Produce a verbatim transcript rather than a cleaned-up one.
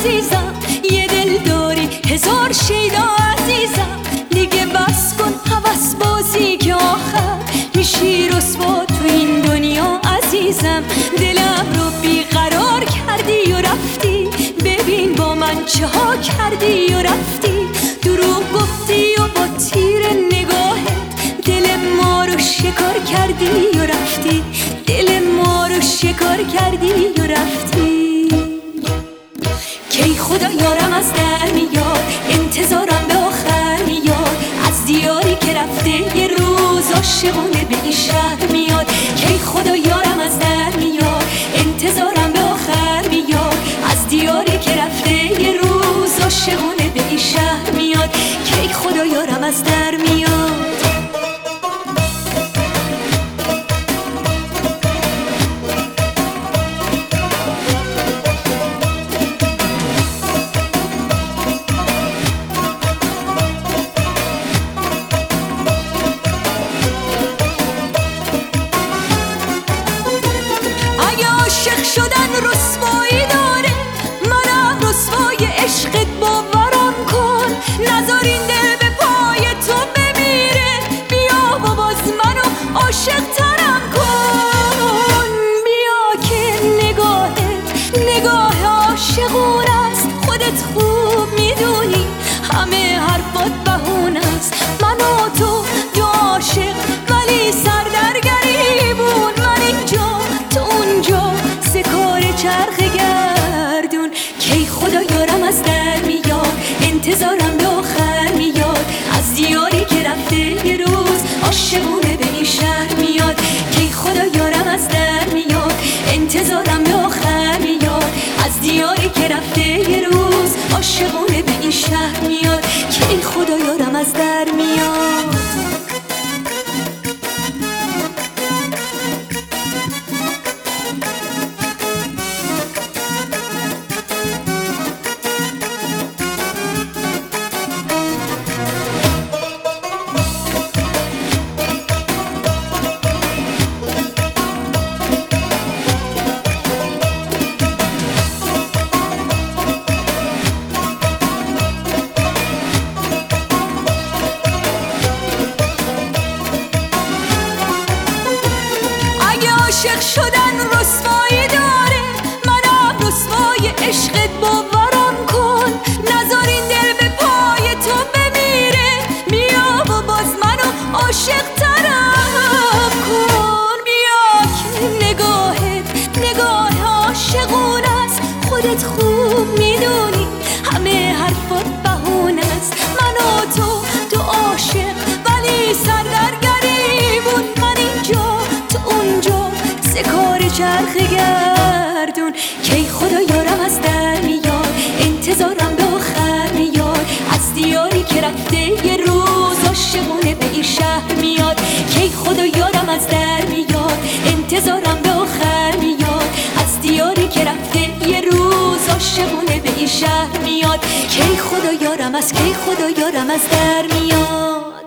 عزیزم، یه دل داری هزار شیدا عزیزم. دیگه بس کن هوس بازی که آخر میشی رسوا تو این دنیا عزیزم. دلم رو بیقرار کردی و رفتی، ببین با من چه ها کردی و رفتی. دروغ گفتی و با تیر نگاهت دل ما رو شکار کردی و رفتی، دل ما رو شکار کردی و رفتی. کی خدا یارم از در میاد، انتظارم به آخر میاد. از دیاری که رفته یه روز عاشقونه به این شهر میاد. کی خدا یارم از در میاد، انتظارم به آخر میاد. از دیاری که رفته یه روز عاشقونه به این شهر میاد. کی خدا یارم از در میاد. عاشق شدن رسوایی داره، منم رسوای عشقت باورم کن. نذار این دل به پای تو بمیره، بیا و باز منو عاشق ترم کن. بیا که نگاهت نگاه عاشقون است، خودت خوب میدونی همه حرفات بهونه است. من و تو دو عاشق ولی سر در گریبون، من اینجا تو اونجا سکار چرخ گردون. کی خدا یارم از در میاد، انتظارم به آخر میاد. از دیاری که رفته یه روز عاشقونه به این شهر میاد. کی خدا یارم از در میاد، انتظارم به آخر میاد. از دیاری که رفته یه روز عاشقونه به این شهر میاد. کی خدا یارم از در میاد. عاشق شدن رسوایی داره، منم رسوای عشقت باورم کن. نذار این دل به پای تو بمیره، بیا و باز منو عاشق ترم کن. بیا که نگاهت نگاه عاشقون است، خودت خوب میدونی همه حرفات بهونه است. من و تو دو عاشق ولی سر در گریبون، من اینجا تو اونجا سکار چرخ گردون. کی خدا یارم از در میاد، انتظارم به آخر میاد. از دیاری که رفته یه روز عاشقونه به این شهر میاد. کی خدا یارم از در میاد، انتظارم به آخر میاد. از دیاری که رفته یه روز عاشقونه به این شهر میاد. کی خدا یارم از کی خدا یارم از در میاد.